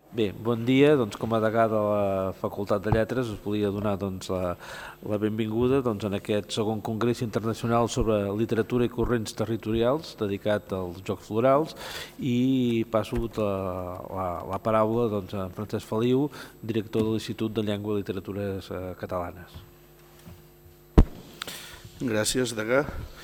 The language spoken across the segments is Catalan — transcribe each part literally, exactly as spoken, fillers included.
Bé, bon dia. Doncs, com a degà de la Facultat de Lletres us volia donar doncs, la, la benvinguda doncs, en aquest segon Congrés Internacional sobre Literatura i Corrents Territorials dedicat als Jocs Florals, i passo la, la, la paraula doncs, a Francesc Feliu, director de l'Institut de Llengua i Literatures eh, Catalanes. Gràcies, degà.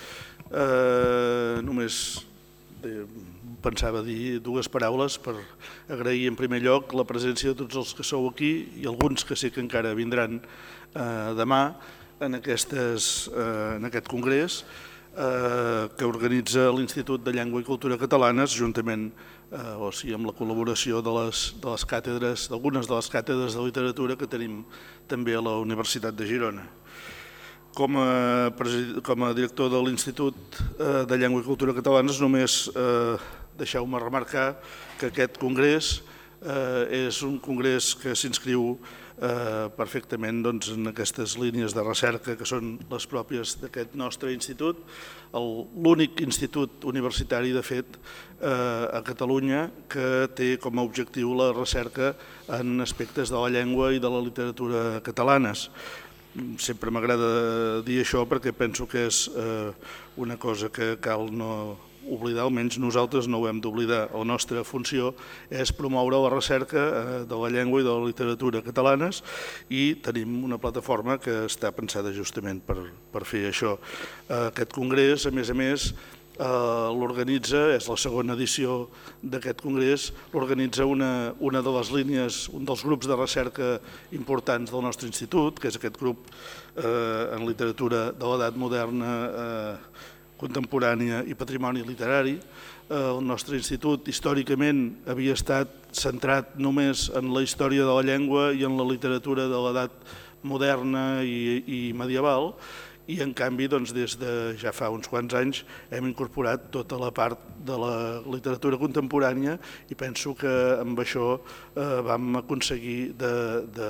Eh, només eh, pensava dir dues paraules per agrair en primer lloc la presència de tots els que sou aquí i alguns que sé que encara vindran eh, demà en, aquestes, eh, en aquest congrés eh, que organitza l'Institut de Llengua i Cultura Catalanes juntament eh, o sigui, amb la col·laboració de les, de les càtedres, d'algunes de les càtedres de literatura que tenim també a la Universitat de Girona. Com a, com a director de l'Institut de Llengua i Cultura Catalanes, només eh, deixeu-me remarcar que aquest congrés eh, és un congrés que s'inscriu eh, perfectament doncs, en aquestes línies de recerca que són les pròpies d'aquest nostre institut, l'únic institut universitari, de fet, eh, a Catalunya que té com a objectiu la recerca en aspectes de la llengua i de la literatura catalanes. Sempre m'agrada dir això perquè penso que és eh, una cosa que cal no oblidar, almenys nosaltres no ho hem d'oblidar. La nostra funció és promoure la recerca eh, de la llengua i de la literatura catalanes i tenim una plataforma que està pensada justament per, per fer això. Eh, aquest congrés, a més a més, Uh, l'organitza, és la segona edició d'aquest congrés, l'organitza una, una de les línies, un dels grups de recerca importants del nostre institut, que és aquest grup uh, en literatura de l'edat moderna, uh, contemporània i patrimoni literari. Uh, el nostre institut històricament havia estat centrat només en la història de la llengua i en la literatura de l'edat moderna i, i medieval, i en canvi doncs, des de ja fa uns quants anys hem incorporat tota la part de la literatura contemporània i penso que amb això eh, vam aconseguir de, de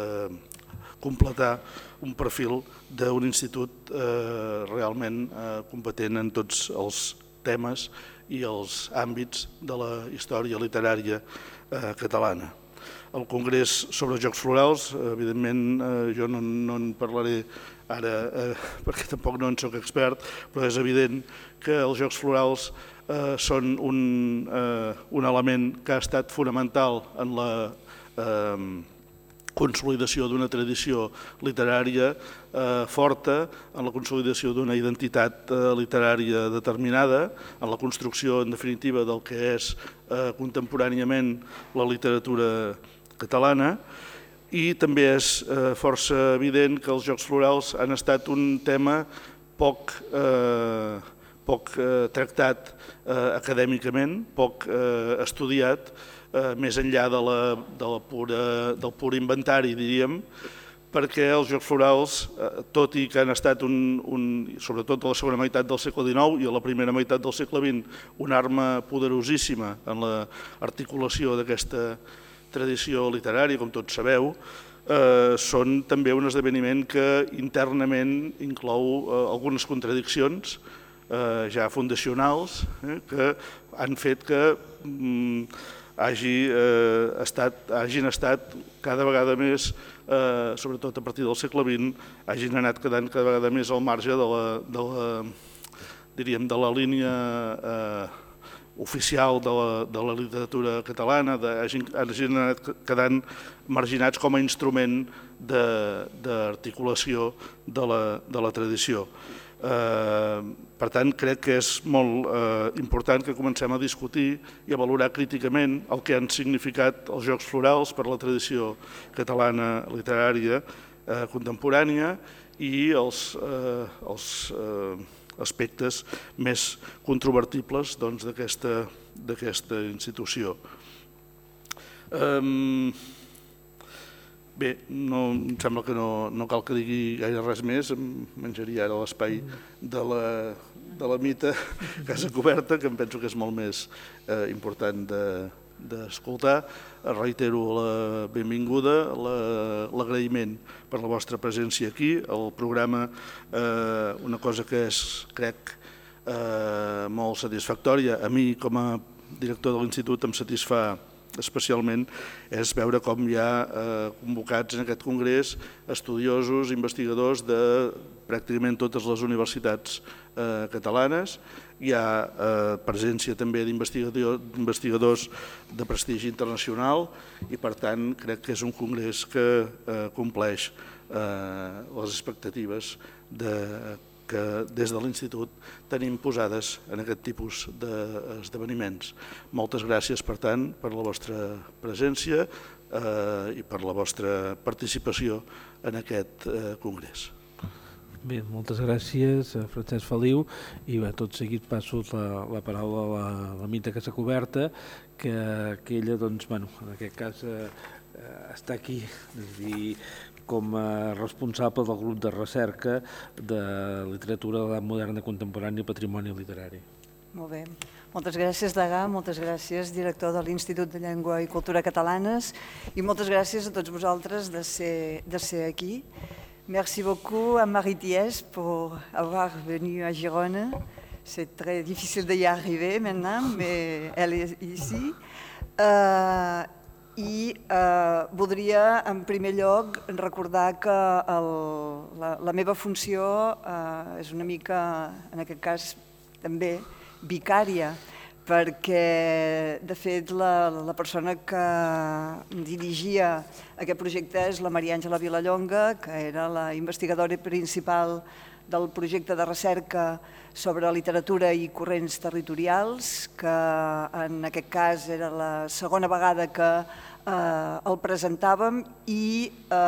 completar un perfil d'un institut eh, realment eh, competent en tots els temes i els àmbits de la història literària eh, catalana. El Congrés sobre Jocs Florals, evidentment eh, jo no, no en parlaré ara eh, perquè tampoc no en soc expert, però és evident que els Jocs Florals eh, són un, eh, un element que ha estat fonamental en la eh, consolidació d'una tradició literària eh, forta, en la consolidació d'una identitat eh, literària determinada, en la construcció, en definitiva, del que és eh, contemporàniament la literatura catalana, i també és eh, força evident que els Jocs Florals han estat un tema poc, eh, poc eh, tractat eh, acadèmicament, poc eh, estudiat, eh, més enllà de la, de la pura, del pur inventari, diríem, perquè els Jocs Florals, eh, tot i que han estat, un, un, sobretot a la segona meitat del segle dinou i a la primera meitat del segle vint, una arma poderosíssima en l'articulació d'aquesta tradició literària, com tots sabeu, eh, són també un esdeveniment que internament inclou eh, algunes contradiccions eh, ja fundacionals eh, que han fet que mm, hagi, eh, estat, hagin estat cada vegada més, eh, sobretot a partir del segle vint, hagin anat quedant cada vegada més al marge de la, de la, diríem, de la línia eh, oficial de la, de la literatura catalana, de, hagin, hagin anat quedant marginats com a instrument d'articulació de, de, la, de la tradició. Eh, per tant, crec que és molt eh, important que comencem a discutir i a valorar críticament el que han significat els Jocs Florals per la tradició catalana literària eh, contemporània i els, eh, els eh, aspectes més controvertibles doncs, d'aquesta institució. Um, bé, no, em sembla que no, no cal que digui gaire res més, em menjaria ara l'espai de la, de la mita Casa Coberta, que em penso que és molt més eh, important de, d'escoltar. Reitero la benvinguda, l'agraïment per la vostra presència aquí. El programa, eh, una cosa que és, crec, eh, molt satisfactòria, a mi com a director de l'Institut em satisfà especialment és veure com hi ha convocats en aquest congrés estudiosos, investigadors de pràcticament totes les universitats catalanes. Hi ha presència també d'investigadors de prestigi internacional i, per tant, crec que és un congrés que compleix les expectatives que des de l'Institut tenim posades en aquest tipus d'esdeveniments. Moltes gràcies, per tant, per la vostra presència i per la vostra participació en aquest congrés. Bé, moltes gràcies a Francesc Feliu i bé, tot seguit passo la, la paraula a la, la Mita Casacuberta, que, que ella, doncs, bueno, en aquest cas eh, està aquí, és dir, com a responsable del grup de recerca de literatura de l'edat moderna contemporània i patrimoni literari. Molt bé. Moltes gràcies, Degà, moltes gràcies, director de l'Institut de Llengua i Cultura Catalanes, i moltes gràcies a tots vosaltres de ser, de ser aquí. Merci beaucoup à Marie Thiès pour avoir venu à Girona. C'est très difficile d'y arriver maintenant, mais elle est ici. Uh, I uh, voldria, en primer lloc, recordar que el, la, la meva funció uh, és una mica, en aquest cas, també vicària, perquè, de fet, la, la persona que dirigia aquest projecte és la Maria Àngela Vilallonga, que era la investigadora principal del projecte de recerca sobre literatura i corrents territorials, que en aquest cas era la segona vegada que eh, el presentàvem i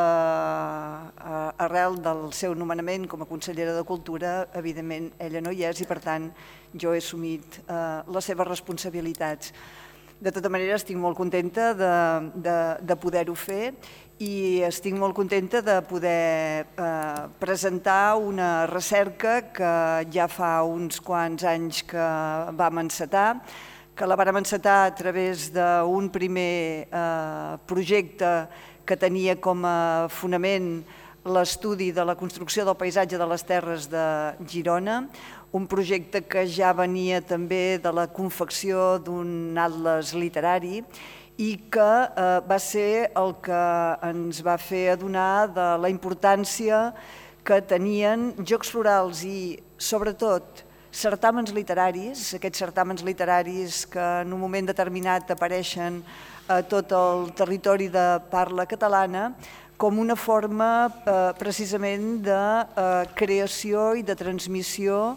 eh, arrel del seu nomenament com a consellera de Cultura, evidentment ella no hi és i per tant jo he assumit eh, les seves responsabilitats. De tota manera, estic molt contenta de, de, de poder-ho fer i estic molt contenta de poder eh, presentar una recerca que ja fa uns quants anys que vam encetar, que la vam encetar a través d'un primer eh, projecte que tenia com a fonament l'estudi de la construcció del paisatge de les terres de Girona, un projecte que ja venia també de la confecció d'un atles literari i que eh, va ser el que ens va fer adonar de la importància que tenien jocs florals i, sobretot, certàmens literaris, aquests certàmens literaris que en un moment determinat apareixen a tot el territori de parla catalana, com una forma eh, precisament de eh, creació i de transmissió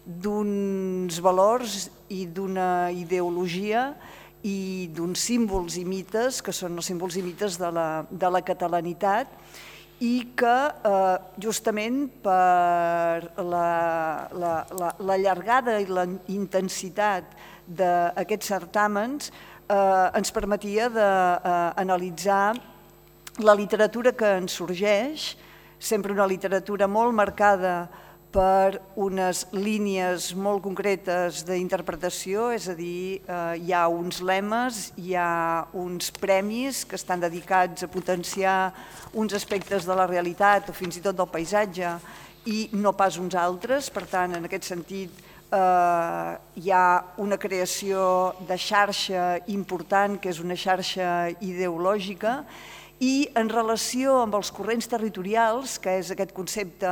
d'uns valors i d'una ideologia i d'uns símbols i mites, que són els símbols i mites de la, de la catalanitat, i que eh, justament per la, la, la, la llargada i la intensitat d'aquests certàmens eh, ens permetia d'analitzar la literatura que ens sorgeix, sempre una literatura molt marcada per unes línies molt concretes d'interpretació, és a dir, eh, hi ha uns lemes, hi ha uns premis que estan dedicats a potenciar uns aspectes de la realitat o fins i tot del paisatge i no pas uns altres. Per tant, en aquest sentit, eh, hi ha una creació de xarxa important, que és una xarxa ideològica, i en relació amb els corrents territorials, que és aquest concepte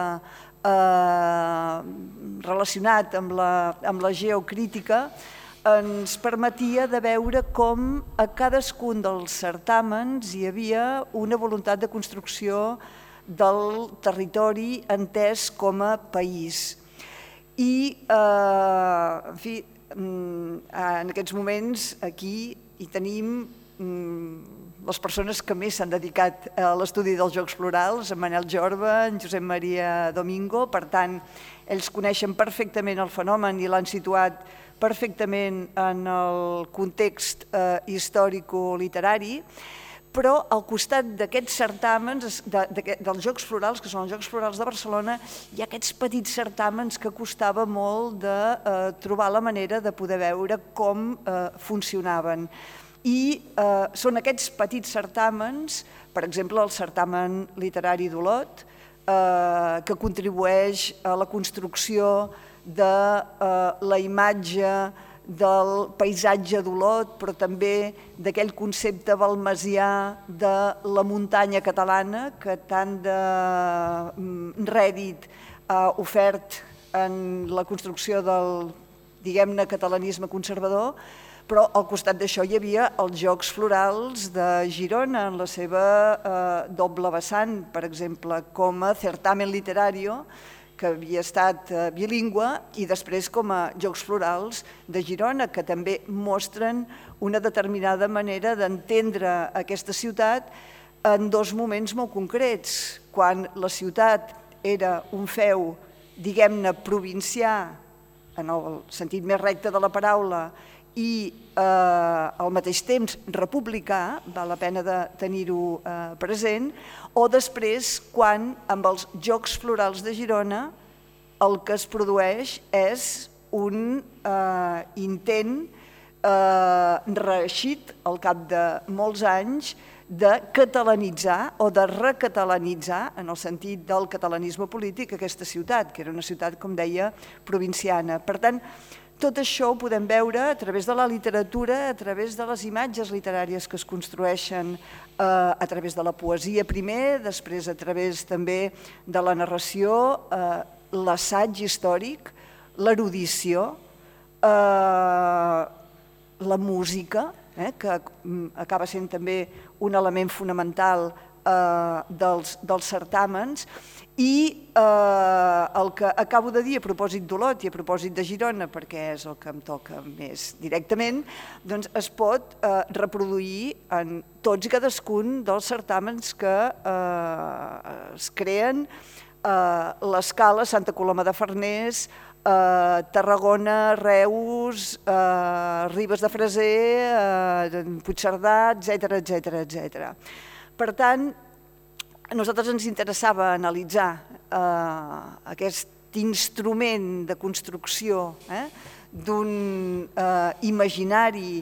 Eh, relacionat amb la, amb la geocrítica, ens permetia de veure com a cadascun dels certàmens hi havia una voluntat de construcció del territori entès com a país. I, eh, en fi, en aquests moments aquí hi tenim les persones que més s'han dedicat a l'estudi dels jocs florals, en Manel Jorba, en Josep Maria Domingo. Per tant, ells coneixen perfectament el fenomen i l'han situat perfectament en el context eh, històrico-literari, però al costat d'aquests certàmens, de, de, dels Jocs Florals, que són els Jocs Florals de Barcelona, hi ha aquests petits certàmens que costava molt de eh, trobar la manera de poder veure com eh, funcionaven. I eh, són aquests petits certàmens, per exemple el certamen literari d'Olot, eh, que contribueix a la construcció de eh, la imatge del paisatge d'Olot, però també d'aquell concepte balmesià de la muntanya catalana que tant de rèdit ha ofert en la construcció del, diguem-ne, catalanisme conservador, però al costat d'això hi havia els Jocs Florals de Girona en la seva eh, doble vessant, per exemple, com a certamen literario, que havia estat eh, bilingüe, i després com a Jocs Florals de Girona, que també mostren una determinada manera d'entendre aquesta ciutat en dos moments molt concrets, quan la ciutat era un feu, diguem-ne, provincià, en el sentit més recte de la paraula, i eh, al mateix temps republicà, val la pena de tenir-ho eh, present, o després quan amb els Jocs Florals de Girona el que es produeix és un eh, intent eh, reeixit al cap de molts anys de catalanitzar o de recatalanitzar, en el sentit del catalanisme polític, aquesta ciutat, que era una ciutat, com deia, provinciana. Per tant, tot això ho podem veure a través de la literatura, a través de les imatges literàries que es construeixen eh, a través de la poesia primer, després a través també de la narració, eh, l'assaig històric, l'erudició, eh, la música, eh, que acaba sent també un element fonamental eh, dels, dels certàmens, i eh, el que acabo de dir a propòsit d'Olot i a propòsit de Girona, perquè és el que em toca més directament, doncs es pot eh, reproduir en tots i cadascun dels certàmens que eh, es creen a l'Escala, Santa Coloma de Farners, eh, Tarragona, Reus, eh, Ribes de Freser, eh, Puigcerdà, etcètera, etcètera, etcètera. Per tant, a nosaltres ens interessava analitzar eh, aquest instrument de construcció eh, d'un eh, imaginari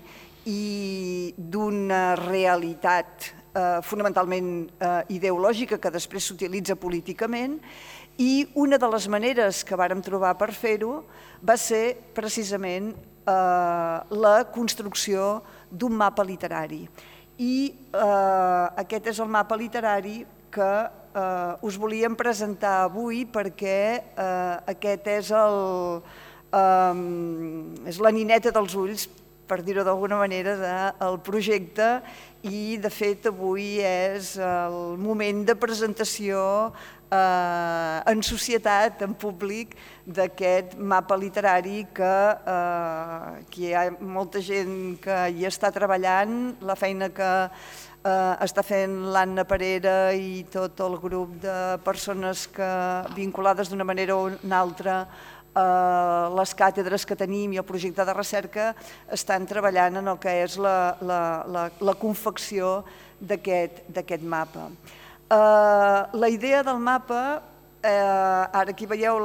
i d'una realitat eh, fonamentalment eh, ideològica que després s'utilitza políticament, i una de les maneres que vàrem trobar per fer-ho va ser precisament eh, la construcció d'un mapa literari. I eh, aquest és el mapa literari que eh, us volíem presentar avui perquè eh, aquest és, el, eh, és la nineta dels ulls, per dir-ho d'alguna manera, del projecte, i de fet avui és el moment de presentació eh, en societat, en públic, d'aquest mapa literari que, eh, que hi ha molta gent que hi està treballant, la feina que Uh, està fent l'Anna Parera i tot el grup de persones que, vinculades d'una manera o una altra a uh, les càtedres que tenim i el projecte de recerca, estan treballant en el que és la, la, la, la confecció d'aquest mapa. Uh, la idea del mapa, uh, ara aquí veieu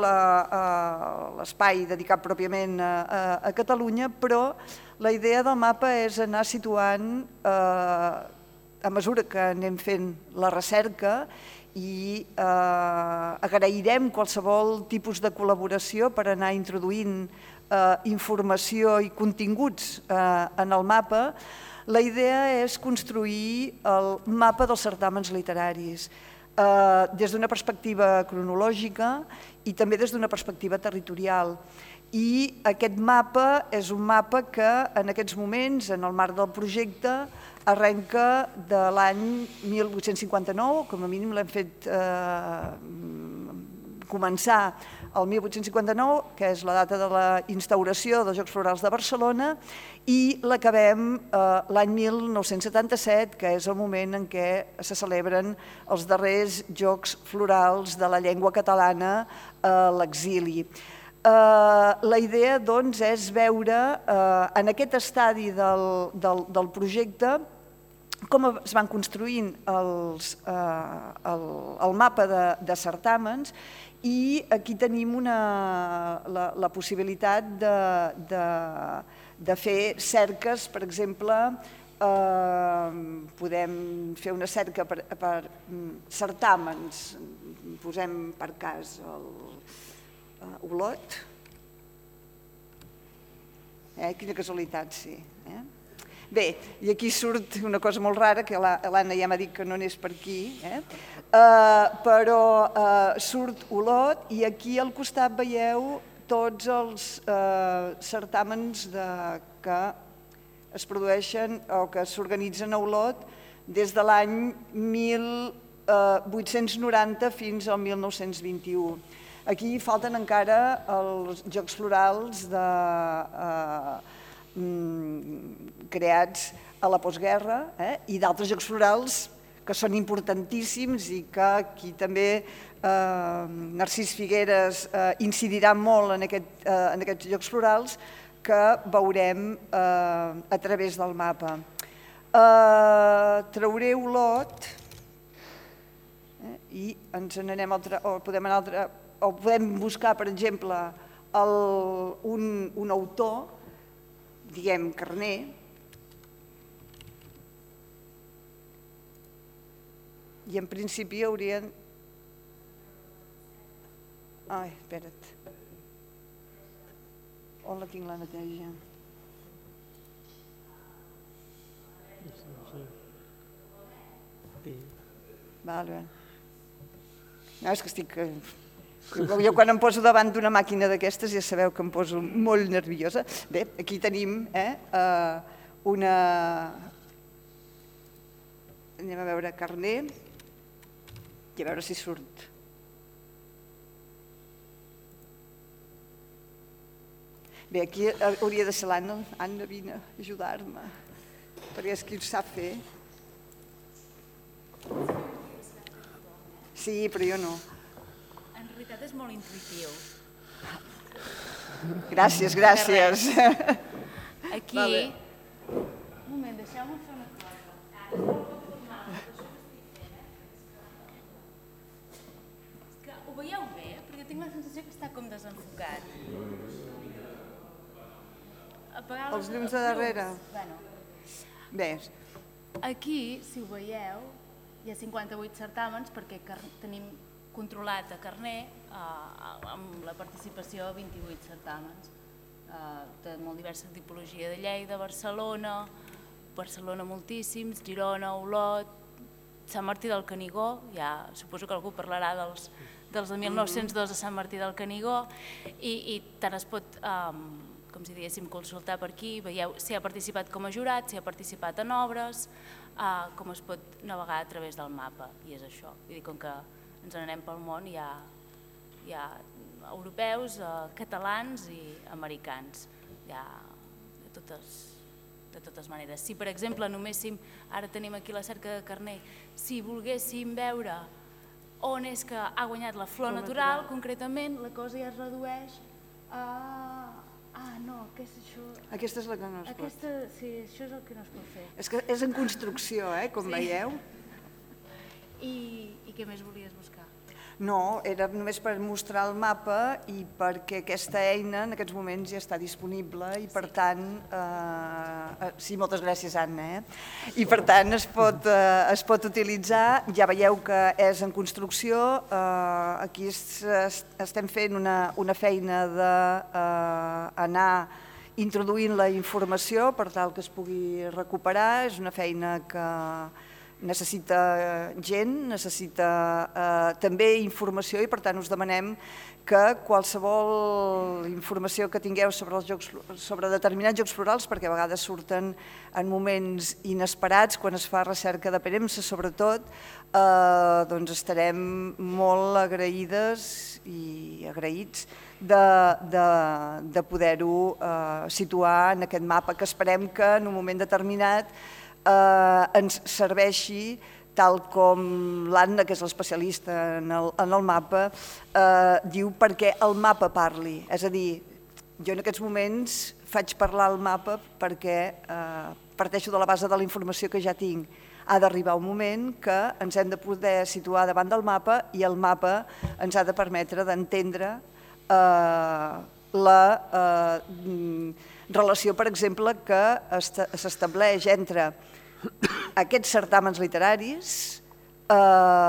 l'espai uh, dedicat pròpiament a, a, a Catalunya, però la idea del mapa és anar situant uh, a mesura que anem fent la recerca, i eh, agrairem qualsevol tipus de col·laboració per anar introduint eh, informació i continguts eh, en el mapa. La idea és construir el mapa dels certàmens literaris eh, des d'una perspectiva cronològica i també des d'una perspectiva territorial. I aquest mapa és un mapa que en aquests moments, en el marc del projecte, arrenca de l'any mil vuit-cents cinquanta-nou, com a mínim l'hem fet eh, començar el mil vuit-cents cinquanta-nou, que és la data de la instauració dels Jocs Florals de Barcelona, i l'acabem eh, l'any mil nou-cents setanta-set, que és el moment en què se celebren els darrers Jocs Florals de la llengua catalana a l'exili. Uh, la idea, doncs, és veure uh, en aquest estadi del, del, del projecte com es van construint els, uh, el, el mapa de, de certàmens, i aquí tenim una, la, la possibilitat de, de, de fer cerques, per exemple, uh, podem fer una cerca per, per certàmens, posem per cas el Uh, Olot, Eh? Quina casualitat, sí. Eh? Bé, i aquí surt una cosa molt rara, que l'Anna ja m'ha dit que no n'és per aquí, eh? uh, però uh, surt Olot i aquí al costat veieu tots els uh, certàmens de, que es produeixen o que s'organitzen a Olot des de l'any mil vuit-cents noranta fins al mil nou-cents vint-i-u. Aquí falten encara els Jocs Florals de... Uh, creats a la postguerra eh? I d'altres Jocs Florals que són importantíssims i que aquí també eh, Narcís Figueres eh, incidirà molt en, aquest, eh, en aquests Jocs Florals que veurem eh, a través del mapa. Eh, trauré Olot eh, i ens n'anem altre, o podem anar altre, o podem buscar, per exemple, el, un, un autor, diguem Carner, i en principi haurien... Ai, espera't. On la tinc la neteja? Vale. No, és que estic... Jo quan em poso davant d'una màquina d'aquestes ja sabeu que em poso molt nerviosa. Bé, aquí tenim eh, una... Anem a veure Carner i a veure si surt. Bé, aquí hauria de ser l'Anna. Anna, vine a ajudar-me, perquè és qui ho sap fer. Sí, però jo no. En realitat és molt intuïtiu. Gràcies, gràcies. Aquí... Un moment, deixeu-me fer una cosa. És que ho veieu bé? Perquè tinc la sensació que està com desenfocat. Els llums de darrere. Bé. Aquí, si ho veieu, hi ha cinquanta-vuit certàmens perquè tenim controlat a Carner amb la participació de vint-i-vuit certàmens de molt diversa tipologia de Lleida, Barcelona, Barcelona moltíssims, Girona, Olot, Sant Martí del Canigó, ja suposo que algú parlarà dels, dels de mil nou-cents dos a Sant Martí del Canigó, i, i tant es pot, um, com si diguéssim, consultar per aquí, veieu si ha participat com a jurat, si ha participat en obres, uh, com es pot navegar a través del mapa, i és això. Vull dir, com que ens n'anem pel món, hi ha, hi ha europeus, uh, catalans i americans, hi ha de totes, de totes maneres. Si, per exemple, noméssim, ara tenim aquí la cerca de Carner, si volguéssim veure on és que ha guanyat la flor natural, concretament, la cosa ja es redueix a... Ah, no, aquesta, això... Aquesta és la que no es pot. Aquesta, sí, això és el que no es pot fer. És que és en construcció, eh, com sí. veieu. I, I què més volies buscar? No, era només per mostrar el mapa i perquè aquesta eina en aquests moments ja està disponible i per tant, eh, sí, moltes gràcies Anna, eh? I per tant es pot, eh, es pot utilitzar, ja veieu que és en construcció, eh, aquí es, es, estem fent una, una feina d'anar eh, introduint la informació per tal que es pugui recuperar, és una feina que necessita gent, necessita eh, també informació i per tant us demanem que qualsevol informació que tingueu sobre, els jocs, sobre determinats jocs florals, perquè a vegades surten en moments inesperats, quan es fa recerca de premsa sobretot, eh, doncs estarem molt agraïdes i agraïts de, de, de poder-ho eh, situar en aquest mapa que esperem que en un moment determinat Eh, ens serveixi tal com l'Anna, que és l'especialista en, el, en el mapa, eh, diu perquè el mapa parli. És a dir, jo en aquests moments faig parlar el mapa perquè eh, parteixo de la base de la informació que ja tinc. Ha d'arribar un moment que ens hem de poder situar davant del mapa i el mapa ens ha de permetre d'entendre eh, la eh, relació, per exemple, que s'estableix entre aquests certàmens literaris,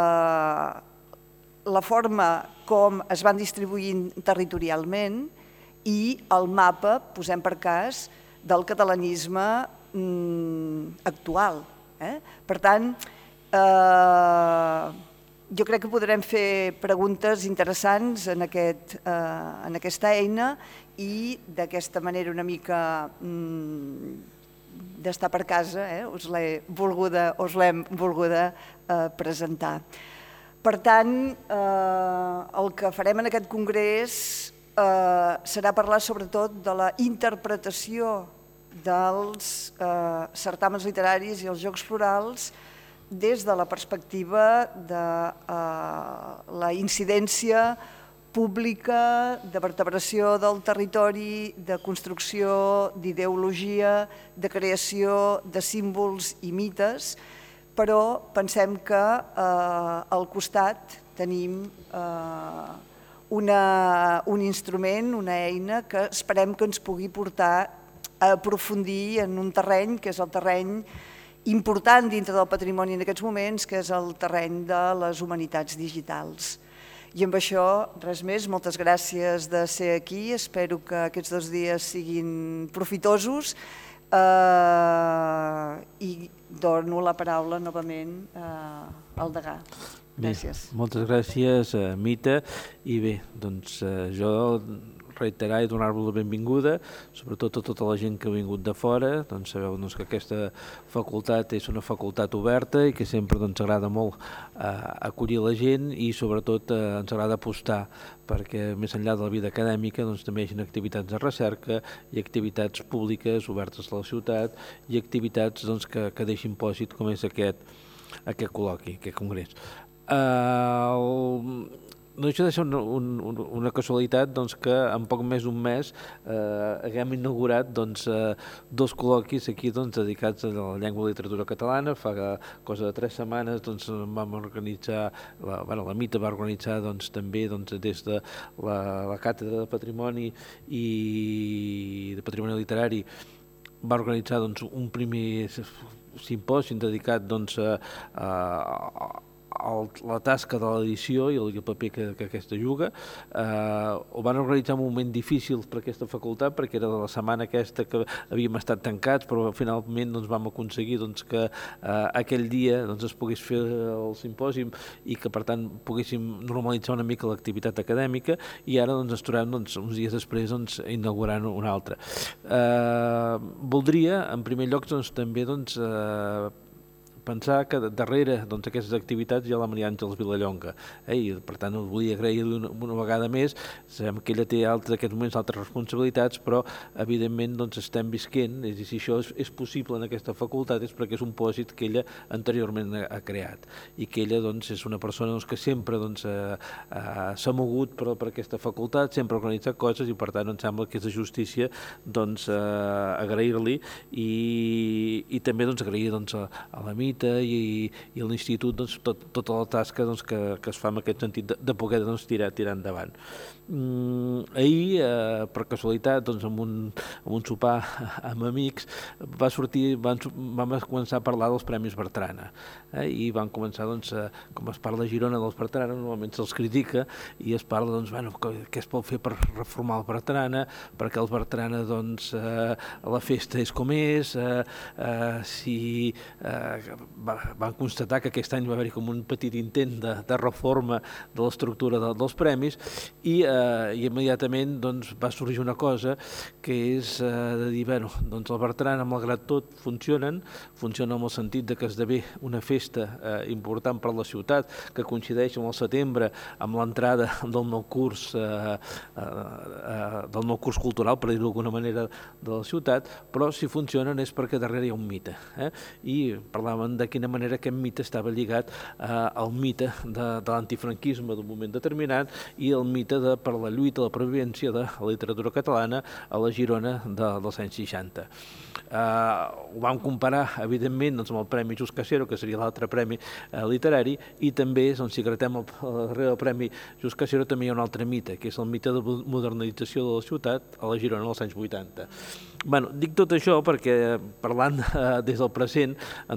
eh, la forma com es van distribuint territorialment i el mapa, posem per cas, del catalanisme mm, actual. Eh? Per tant, eh, jo crec que podrem fer preguntes interessants en, aquest, eh, en aquesta eina i d'aquesta manera una mica mm, d'estar per casa, eh? us l'hem volguda, us l'hem volguda eh, presentar. Per tant, eh, el que farem en aquest congrés eh, serà parlar sobretot de la interpretació dels eh, certàmens literaris i els jocs florals des de la perspectiva de eh, la incidència pública, de vertebració del territori, de construcció, d'ideologia, de creació de símbols i mites, però pensem que eh, al costat tenim eh, una, un instrument, una eina que esperem que ens pugui portar a aprofundir en un terreny que és el terreny important dintre del patrimoni en aquests moments, que és el terreny de les humanitats digitals. I amb això, res més, moltes gràcies de ser aquí, espero que aquests dos dies siguin profitosos eh, i dono la paraula novament eh, al degà. Gràcies. Bé, moltes gràcies, uh, Mita, i bé, doncs uh, jo reiterar i donar-vos la benvinguda, sobretot a tota la gent que ha vingut de fora. Doncs sabeu doncs, que aquesta facultat és una facultat oberta i que sempre doncs, agrada molt eh, acollir la gent i sobretot eh, ens agrada apostar perquè més enllà de la vida acadèmica doncs, també hi hagi activitats de recerca i activitats públiques obertes a la ciutat i activitats doncs, que, que deixin pòsit com és aquest, aquest col·loqui, aquest congrés. Eh, el... No deixa de ser una, una, una casualitat doncs, que en poc més d'un mes eh, haguem inaugurat doncs, eh, dos col·loquis aquí doncs, dedicats a la llengua i literatura catalana. Fa cosa de tres setmanes doncs, vam organitzar, la, bueno, la Mita va organitzar doncs, també doncs, des de la, la Càtedra de Patrimoni i de Patrimoni Literari va organitzar doncs, un primer simpòsi dedicat doncs, a, a El, la tasca de l'edició i el paper que, que aquesta juga. Eh, ho van organitzar en un moment difícil per aquesta facultat perquè era de la setmana aquesta que havíem estat tancats, però finalment doncs, vam aconseguir doncs, que eh, aquell dia doncs, es pogués fer el simpòsim i que per tant poguéssim normalitzar una mica l'activitat acadèmica i ara doncs, ens trobem doncs, uns dies després doncs, inaugurant una altra. Eh, voldria en primer lloc doncs, també doncs, eh, pensar que darrere doncs, aquestes activitats hi ha la Maria Àngels Vilallonga, eh? I per tant us volia agrair-li una, una vegada més. Sabem que ella té altres, aquests moments altres responsabilitats, però evidentment doncs, estem visquent, és a dir, si això és, és possible en aquesta facultat és perquè és un pòsit que ella anteriorment ha, ha creat i que ella doncs, és una persona doncs, que sempre doncs, eh, eh, s'ha mogut per, per aquesta facultat, sempre ha organitzat coses i per tant em sembla que és de justícia doncs, eh, agrair-li i, i també doncs, agrair doncs, a, a la Mita i, i a l'institut doncs, tot, tota la tasca doncs, que, que es fa en aquest sentit de, de poder doncs, tirar, tirar endavant. Mm, ahir, eh, per casualitat, doncs, amb, un, amb un sopar amb amics, va sortir, van, vam començar a parlar dels Premis Bertrana. Eh, I van començar, doncs, a, com es parla a Girona dels Bertrana, normalment se'ls critica i es parla, doncs, bueno, què es pot fer per reformar el Bertrana, perquè el Bertrana, doncs, eh, la festa és com és, eh, eh, si eh, va, van constatar que aquest any va haver-hi com un petit intent de, de reforma de l'estructura de, dels premis i, eh, i immediatament doncs, va sorgir una cosa que és eh, de dir, bueno, doncs el Bertrana, malgrat tot, funcionen, funcionen en el sentit de que esdevé una festa eh, important per a la ciutat, que coincideix amb el setembre, amb l'entrada del nou curs, eh, eh, eh, del nou curs cultural, per dir-ho d'alguna manera, de la ciutat, però si funcionen és perquè darrere hi ha un mite. Eh? I parlàvem de quina manera aquest mite estava lligat eh, al mite de, de l'antifranquisme d'un moment determinat i el mite de, per la lluita, la pervivència de la literatura catalana a la Girona de, dels anys seixanta. Eh, ho vam comparar, evidentment, doncs, amb el Premi Just Casero, que seria l'altre premi eh, literari, i també, doncs, si gratem el, darrere del Premi Just Casero, també hi ha un altre mite, que és el mite de modernització de la ciutat a la Girona dels anys vuitanta. Bueno, dic tot això perquè, parlant eh, des del present, en tot cas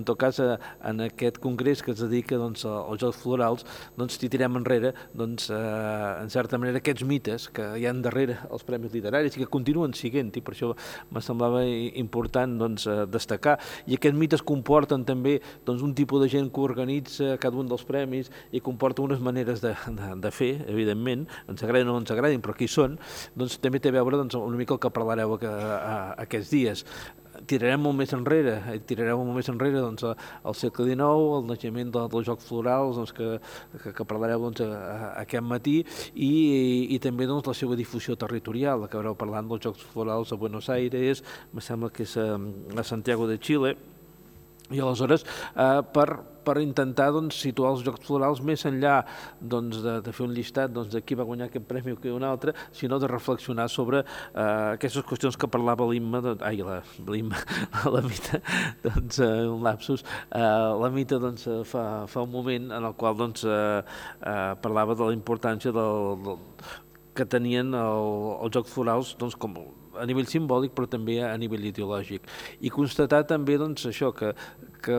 en aquest congrés que es dedica doncs, als Jocs Florals, doncs, si tirem enrere, doncs, eh, en certa manera, aquests mites que hi ha darrere els premis literaris i que continuen siguent, i per això me semblava important doncs, destacar. I aquests mites comporten també doncs, un tipus de gent que organitza cada un dels premis i comporta unes maneres de, de, de fer, evidentment, ens agradin o no ens agradin, però qui són, doncs, també té a veure doncs, una mica el que parlareu a, a, a aquests dies. Tirarem molt més enrere, tirarem molt més enrere doncs, al segle dinou, el naixement de, dels Jocs Florals, doncs, que, que, que parlareu doncs, a, a aquest matí, i, i, i també doncs, la seva difusió territorial. Acabareu parlant dels Jocs Florals a Buenos Aires, me sembla que és a, a Santiago de Chile, i aleshores eh, per, per intentar doncs, situar els Jocs Florals més enllà doncs, de, de fer un llistat doncs, de qui va guanyar aquest premi o qui un altre, sinó de reflexionar sobre eh, aquestes qüestions que parlava l'Imma, doncs, ai, la, l'Imma, la Mita, doncs, eh, un lapsus, eh, la Mita doncs, fa, fa un moment en el qual doncs, eh, eh, parlava de la importància del, del, que tenien el, els Jocs Florals doncs, com a nivell simbòlic, però també a nivell ideològic. I constatar també doncs, això, que, que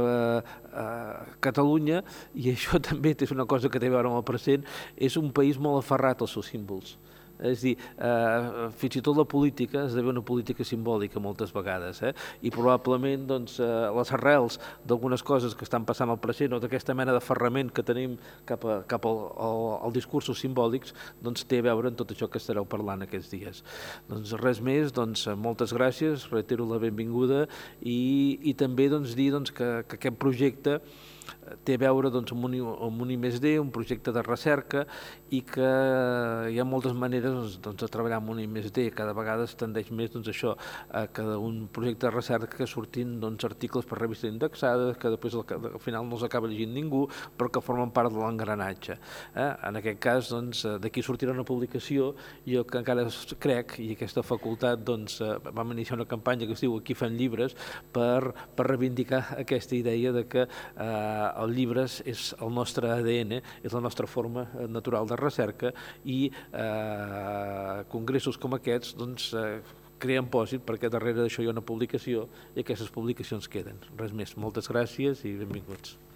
eh, Catalunya, i això també és una cosa que té a veure amb el present, és un país molt aferrat als seus símbols. És a dir, eh, fins i tot la política esdevé una política simbòlica moltes vegades, eh? I probablement doncs, eh, les arrels d'algunes coses que estan passant al present o d'aquesta mena d'aferrament que tenim cap, a, cap al, al, al discursos simbòlics doncs, té a veure en tot això que estareu parlant aquests dies. Doncs res més, doncs, moltes gràcies, reitero la benvinguda i, i també doncs, dir doncs, que, que aquest projecte té a veure doncs, amb, un, amb un I més D, un projecte de recerca, i que hi ha moltes maneres doncs, de treballar amb un I més D. Cada vegada es tendeix més doncs, això, a que un projecte de recerca que sortin doncs, articles per revistes indexades, que després al, al final no els acaba llegint ningú, però que formen part de l'engranatge. Eh? En aquest cas, doncs, d'aquí sortirà una publicació, jo que encara crec, i aquesta facultat doncs, vam iniciar una campanya que es diu Aquí fan llibres, per, per reivindicar aquesta idea de que eh, el llibres és el nostre A D N, és la nostra forma natural de recerca i eh, congressos com aquests doncs, eh, creen pòsit perquè darrere d'això hi ha una publicació i aquestes publicacions queden. Res més. Moltes gràcies i benvinguts.